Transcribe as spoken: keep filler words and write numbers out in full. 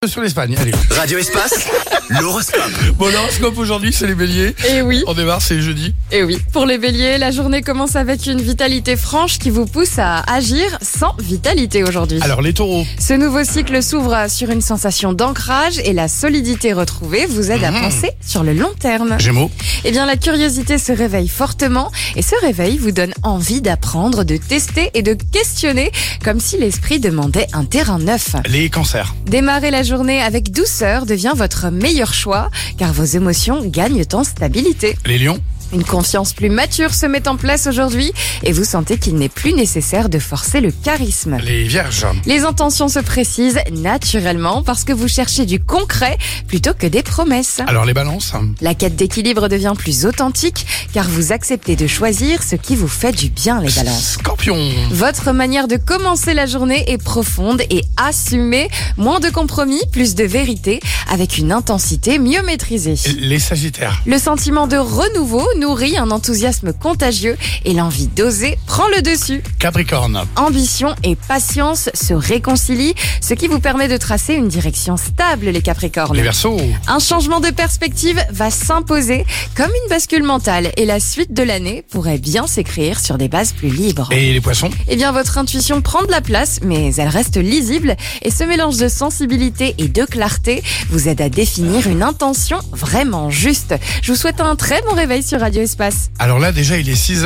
Sur l'Espagne, allez. Radio Espace, l'horoscope. Bon, l'horoscope aujourd'hui, c'est les béliers. Et oui, On démarre, c'est jeudi. et oui. Pour les béliers, la journée commence avec une vitalité franche qui vous pousse à agir sans vitalité aujourd'hui. Alors, les taureaux. Ce nouveau cycle s'ouvre sur une sensation d'ancrage et la solidité retrouvée vous aide à Mmh. penser sur le long terme. Gémeaux. Eh bien, la curiosité se réveille fortement et ce réveil vous donne envie d'apprendre, de tester et de questionner comme si l'esprit demandait un terrain neuf. Les cancers. Démarrer la journée avec douceur devient votre meilleur choix car vos émotions gagnent en stabilité. Les lions. Une confiance plus mature se met en place aujourd'hui et vous sentez qu'il n'est plus nécessaire de forcer le charisme. Les vierges. Les intentions se précisent naturellement parce que vous cherchez du concret plutôt que des promesses. Alors, les balances. La quête d'équilibre devient plus authentique car vous acceptez de choisir ce qui vous fait du bien, les balances. Scorpions. Votre manière de commencer la journée est profonde et assumée. Moins de compromis, plus de vérité, avec une intensité mieux maîtrisée. Les sagittaires. Le sentiment de renouveau nourrit un enthousiasme contagieux et l'envie d'oser prend le dessus. Capricorne. Ambition et patience se réconcilient, ce qui vous permet de tracer une direction stable, les Capricornes. Les verseaux. Un changement de perspective va s'imposer comme une bascule mentale et la suite de l'année pourrait bien s'écrire sur des bases plus libres. Et les poissons. Eh bien, votre intuition prend de la place, mais elle reste lisible et ce mélange de sensibilité et de clarté vous aide à définir une intention vraiment juste. Je vous souhaite un très bon réveil sur Radio Espace. Alors là, déjà, il est six heures.